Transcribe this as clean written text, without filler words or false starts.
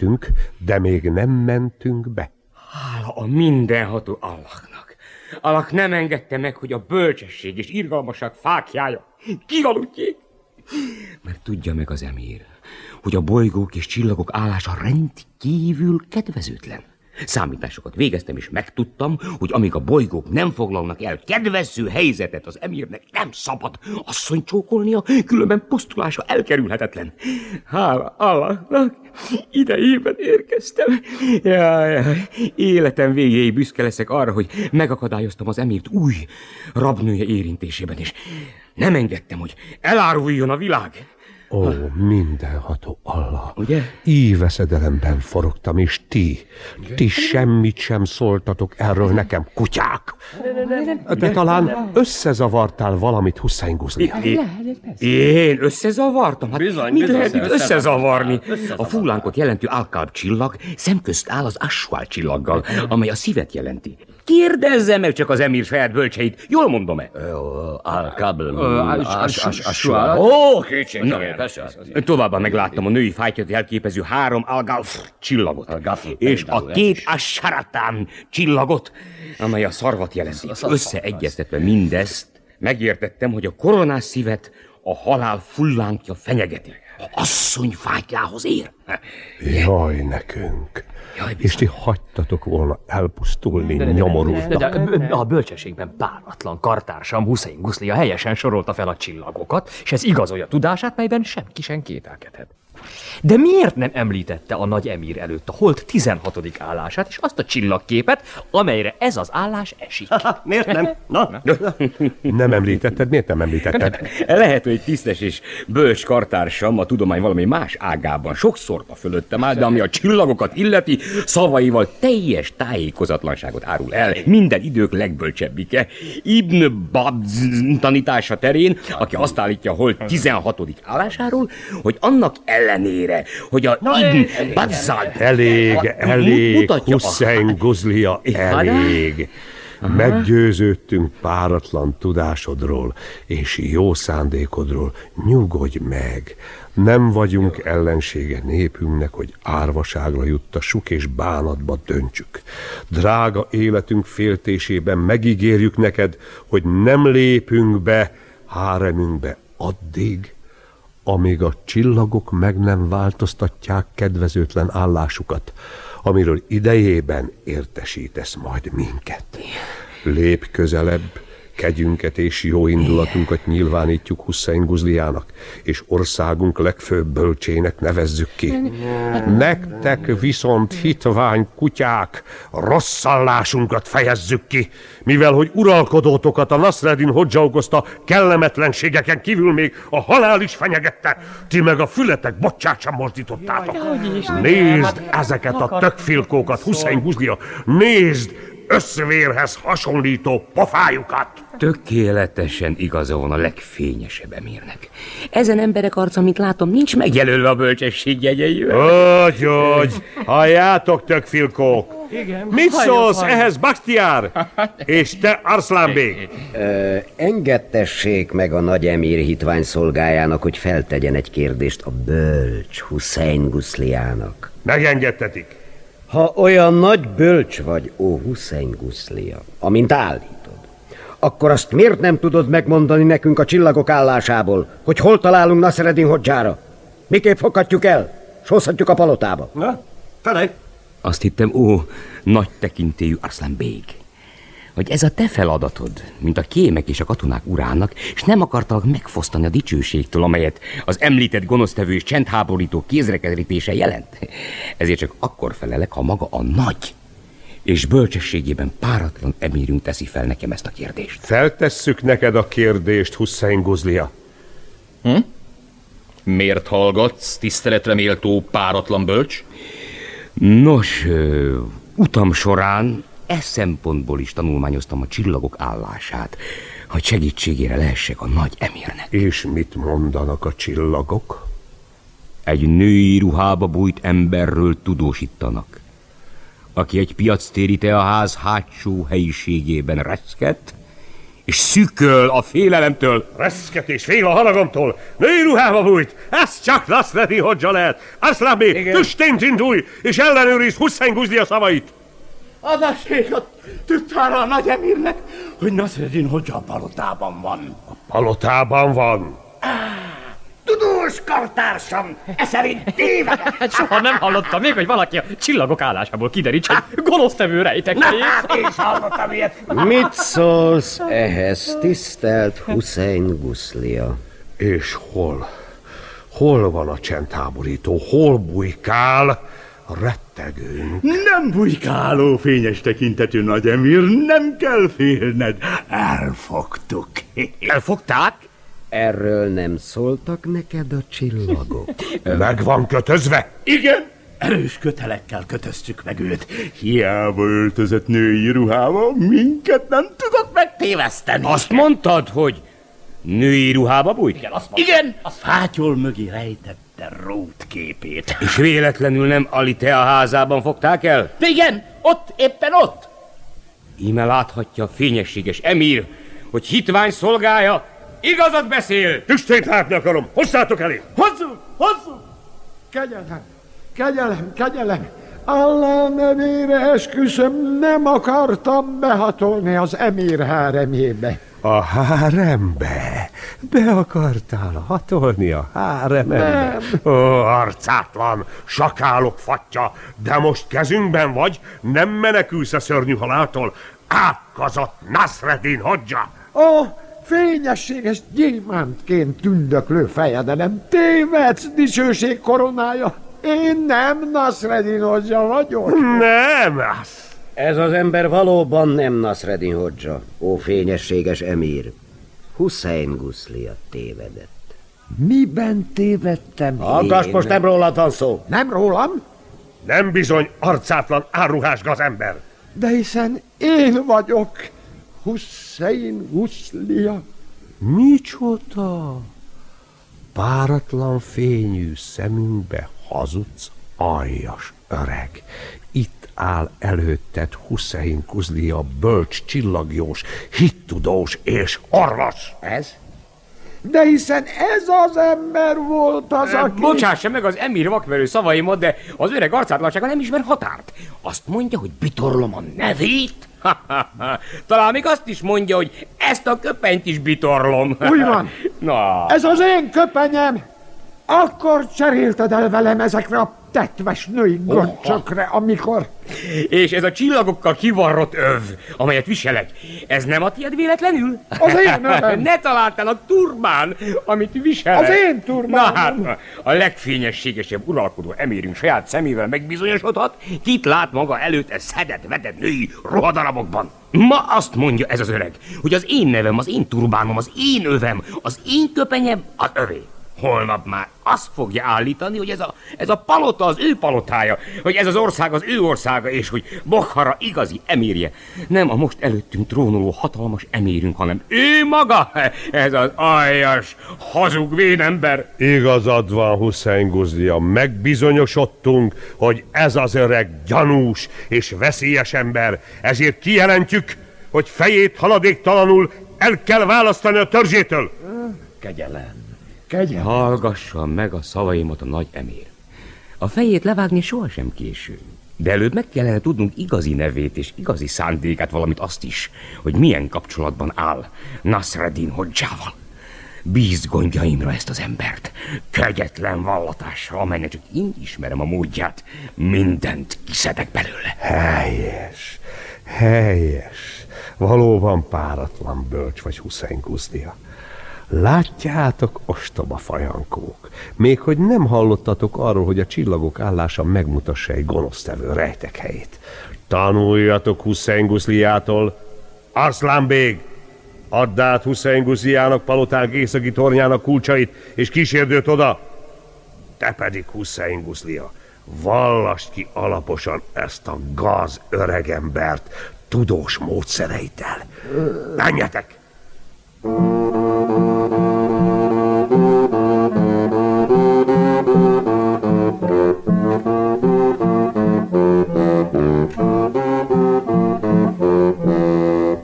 jöttünk, de még nem mentünk be. Hála a mindenható Allahnak. Allah nem engedte meg, hogy a bölcsesség és irgalmasság fáklyája kialudjék. Mert tudja meg az emír, hogy a bolygók és csillagok állása rendkívül kedvezőtlen. Számításokat végeztem, és megtudtam, hogy amíg a bolygók nem foglalnak el kedvező helyzetet, az emírnek nem szabad asszonyt csókolnia, különben pusztulása elkerülhetetlen. Hála Allahnak, idejében érkeztem. Jaj, életem végéig büszke leszek arra, hogy megakadályoztam az emírt új rabnője érintésében, és nem engedtem, hogy eláruljon a világ. Ó, mindenható Allah! Ugye? Íveszedelemben forogtam, és ti semmit sem szóltatok erről nekem, kutyák! De talán összezavartál valamit, Hussein Guzlia. Én összezavartam? Hát Bizony, mit bizony, lehet itt összezavarni? összezavarni. A fullánkot jelentő Al-Kalb csillag szemközt áll az Ashual csillaggal, amely a szívet jelenti. Kérdezze meg csak az emír saját bölcseit, jól mondom-e? Al-Kabl. Ó, kétségtelen, persze. Továbbá megláttam a női fájtyot jelképező 3 Al-Gafr csillagot, és a 2 Ash-Sharatán csillagot, amely a szarvat jelenti. Összeegyeztetve mindezt, megértettem, hogy a koronás szívet a halál fullánkja fenyegeti. Asszony fátyához ér. Jaj, nekünk! És ti hagytatok volna elpusztulni nyomorultak. De a bölcsességben páratlan kartársam Hussein Guzlia helyesen sorolta fel a csillagokat, és ez igazolja tudását, melyben senki sem kételkedhet. De miért nem említette a nagy emír előtt a hold 16. állását, és azt a csillagképet, amelyre ez az állás esik? Miért nem? Na? Nem említetted? Miért nem említetted? Lehet, hogy tisztes és bölcs kartársam a tudomány valami más ágában sokszor fölöttem áll, de ami a csillagokat illeti, szavaival teljes tájékozatlanságot árul el. Minden idők legbölcsebbike. Ibn Badz tanítása terén, aki azt állítja, hol 16. állásáról, hogy annak ellenére, hogy a Ibn Badzal... Elég, Hussein Guzlia, elég. Meggyőződtünk páratlan tudásodról és jó szándékodról. Nyugodj meg! Nem vagyunk ellensége népünknek, hogy árvaságra juttassuk és bánatba döntsük. Drága életünk féltésében megígérjük neked, hogy nem lépünk be háremünkbe addig, amíg a csillagok meg nem változtatják kedvezőtlen állásukat, amiről idejében értesítesz majd minket. Lépj közelebb, kegyünket és jó indulatunkat nyilvánítjuk Hussein Guzliának, és országunk legfőbb bölcsének nevezzük ki. Nektek viszont, hitvány kutyák, rosszallásunkat fejezzük ki, mivel hogy uralkodótokat a Nasreddin Hodja okozta kellemetlenségeken kívül még a halál is fenyegette, ti meg a fületek botját sem mozdítottátok. Nézd ezeket a tökfilkókat, Hussein Guzlia, nézd összvérhez hasonlító pofájukat! Tökéletesen igaza van a legfényesebb emírnek. Ezen emberek arca, mint látom, nincs megjelölve a bölcsesség jegyeivel. Hogy, halljátok, tökfilkók! Mit szólsz ehhez, Bakhtiár? És te, Arslanbég? Engedtessék meg a nagy emír hitvány szolgájának, hogy feltegyen egy kérdést a bölcs Hussein Guzliának. Megengedtetik. Ha olyan nagy bölcs vagy, ó Hussein Guzlia, amint állítod, akkor azt miért nem tudod megmondani nekünk a csillagok állásából, hogy hol találunk Nasreddin Hodjára? Miképp foghatjuk el? Sózhatjuk a palotába? Na, felej! Azt hittem, nagy tekintélyű Arslanbég, hogy ez a te feladatod, mint a kémek és a katonák urának, és nem akartalak megfosztani a dicsőségtől, amelyet az említett gonosztevő és csendháborító kézrekerítése jelent. Ezért csak akkor felelek, ha maga a nagy és bölcsességében páratlan emírünk teszi fel nekem ezt a kérdést. Feltesszük neked a kérdést, Hussein Guzlia. Miért hallgatsz, tiszteletre méltó páratlan bölcs? Nos, utam során szempontból is tanulmányoztam a csillagok állását, hogy segítségére lehessek a nagy emírnek. És mit mondanak a csillagok? Egy női ruhába bújt emberről tudósítanak, aki egy piactéri teaház hátsó helyiségében reszkedt, és szüköl a félelemtől. Reszket és fél a haragomtól. Női ruhába bújt. Ez csak Nasreddin Hodzsa lehet. Aztán még tüstént indulj, és ellenőrizd Hussein Guzlia szavait. Adassék a tudtára a nagy emírnek, hogy Nasreddin Hodzsa a palotában van. A palotában van. Tudós kartársam, e szerint tévedett. Hát soha nem hallottam még, hogy valaki a csillagok állásából kiderítse, hogy gonosztevő rejtekhelyét. Én is hallottam ilyet. Mit szólsz ehhez, tisztelt Hussein Guzlia? És hol? Hol van a csendháborító? Hol bujkál? Rettegünk. Nem bujkáló, fényes tekintetű nagy emír, nem kell félned. Elfogtuk. Elfogták? Erről nem szóltak neked a csillagok? Meg van kötözve? Igen, erős kötelekkel kötöztük meg őt. Hiába öltözött női ruhába, minket nem tudott megtéveszteni. Azt mondtad, hogy női ruhába bújt? Igen, azt mondta. Igen, a fátyol mögé rejtette Rót képét. És véletlenül nem Alitea házában fogták el? Igen, ott, éppen ott. Íme láthatja a fényességes emír, hogy hitvány szolgája igazat beszél. Tüstént látni akarom. Hozzátok elé. Hozzuk, hozzuk. Kegyelem, kegyelem, kegyelem. Allah nevére esküszöm, nem akartam behatolni az emír háremjébe. A hárembe? Be akartál hatolni a háremembe? Ó, arcátlan, sakálok fatja, de most kezünkben vagy, nem menekülsz a szörnyű haláltól. Átkozott Nasreddin Hodzsa! Ó, fényességes gyémántként tündöklő fejedelem, tévedsz, dicsőség koronája. Én nem Nasreddin Hodzsa vagyok. Nem, az. Ez az ember valóban nem Nasreddin Hodzsa, ó fényességes emír. Hussein Guzlia tévedett. Miben tévedtem Hallgass, most nem rólad van szó. Nem rólam? Nem bizony, arcátlan, áruhás gazember. De hiszen én vagyok Hussein Guzlia. Micsoda? Páratlan fényű szemünkbe hazudsz, aljas öreg. Itt áll előtted Hussein Guzlia, bölcs, csillagjós, hittudós és orvos. Ez? De hiszen ez az ember volt az, aki... Bocsássa meg az emír vakverő szavaimat, de az öreg arcátlansága nem ismer határt. Azt mondja, hogy bitorlom a nevét? Talán még azt is mondja, hogy ezt a köpenyt is bitorlom. Úgy van. Na. Ez az én köpenyem. Akkor cserélted el velem ezekre a tetves női gorcsokra, amikor... És ez a csillagokkal kivarrott öv, amelyet viselek, ez nem a tiéd véletlenül? Az én övem. Ne találtál a turbán, amit viselek. Az én turbánom. Na hát, a legfényességesebb uralkodó emírünk saját szemével megbizonyosodhat, kit lát maga előtt e szedett-vedett női ruhadarabokban. Ma azt mondja ez az öreg, hogy az én nevem, az én turbánom, az én övem, az én köpenyem az övé. Holnap már azt fogja állítani, hogy ez a palota az ő palotája, hogy ez az ország az ő országa, és hogy Bokhara igazi emírje. Nem a most előttünk trónoló hatalmas emírünk, hanem ő maga, ez az aljas, hazug vénember. Igazad van, Hussein Guzlia, megbizonyosodtunk, hogy ez az öreg gyanús és veszélyes ember, ezért kijelentjük, hogy fejét haladéktalanul el kell választani a törzsétől. Kegyelem. Hallgassa meg a szavaimat a nagy emír. A fejét levágni sohasem késő. De előbb meg kellene tudnunk igazi nevét és igazi szándékát, valamint azt is, hogy milyen kapcsolatban áll Nasreddin Hodzsával. Bízd gondjaimra ezt az embert, kegyetlen vallatásra, amelynek csak én ismerem a módját, mindent kiszedek belőle. Helyes, helyes. Valóban páratlan bölcs vagy, Hussein Guzlia. Látjátok, ostoba fajankók, még hogy nem hallottatok arról, hogy a csillagok állása megmutassa egy gonosztevő rejtekhelyét. Tanuljatok Hussein Guzliától. Arslan bég, add át Hussein Guzliának palotánk északi tornyának kulcsait, és kísérd őt oda. Te pedig, Hussein Guzlia, vallasd ki alaposan ezt a gaz öregembert tudós módszereiddel. Menjetek!